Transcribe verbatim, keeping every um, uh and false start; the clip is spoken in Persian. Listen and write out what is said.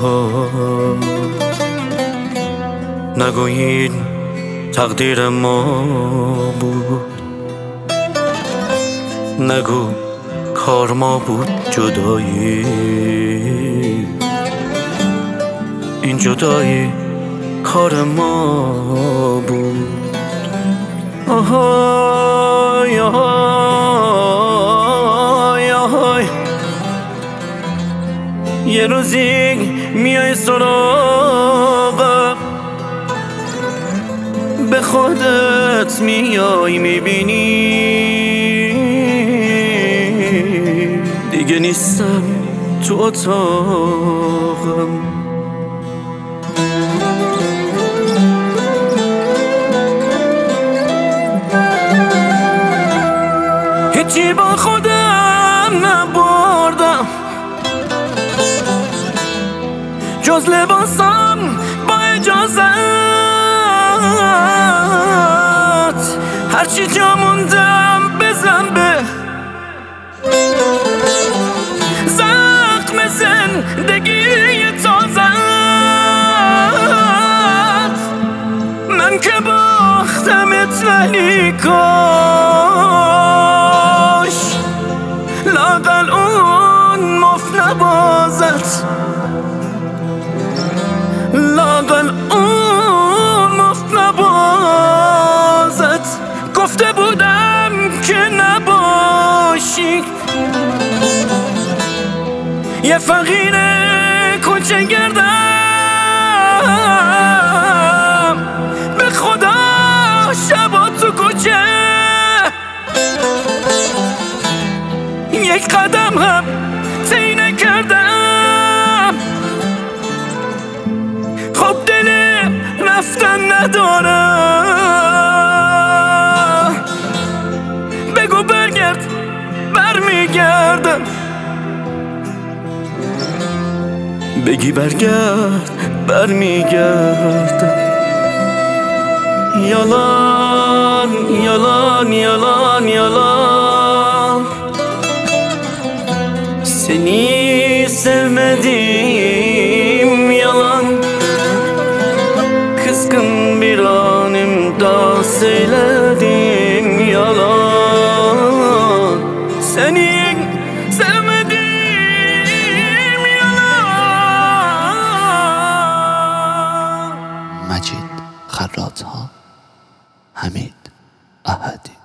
نگویید تقدیر ما بود، نگو کار ما بود جدایی. این جدایی کار ما بود. آهای آهای آهای یه روزی میای سراغم، به خودت میای میبینی دیگه نیستم تو اتاقم. هیچی با خودم نبردم جز لباسم با اجازت، هرچی جا موندم بزن به زخم زندگی تازت. من که باختمت ولی کاش لااقل اون مفت نبازت، لااقل اون مفت نبازت. گفته بودم که نباشی یه فقیر کوچه گردم، به خدا شبا تو کوچه یک قدم هم طی نکردم. خب دل رفتن ندارم، بگو برگرد برمیگردم، بگی برگرد برمیگردم. Yalan, yalan, yalan, yalan. Seni sevmedim yalan. Kızgın bir anımda söyledim yalan. Seni sevmedim yalan. مجید خراط‌ها، حمید احدی.